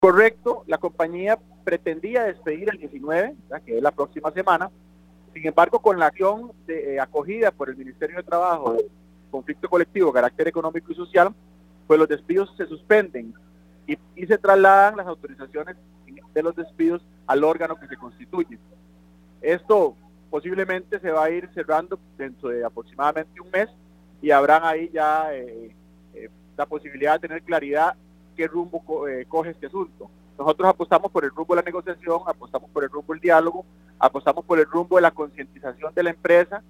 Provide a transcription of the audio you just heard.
Correcto, la compañía pretendía despedir el 19, ¿verdad?, que es la próxima semana. Sin embargo, con la acción acogida por el Ministerio de Trabajo de conflicto colectivo de carácter económico y social, pues los despidos se suspenden y se trasladan las autorizaciones de los despidos al órgano que se constituye. Esto posiblemente se va a ir cerrando dentro de aproximadamente un mes y habrán ahí ya la posibilidad de tener claridad qué rumbo coge este asunto. Nosotros apostamos por el rumbo de la negociación, apostamos por el rumbo del diálogo, apostamos por el rumbo de la concientización de la empresa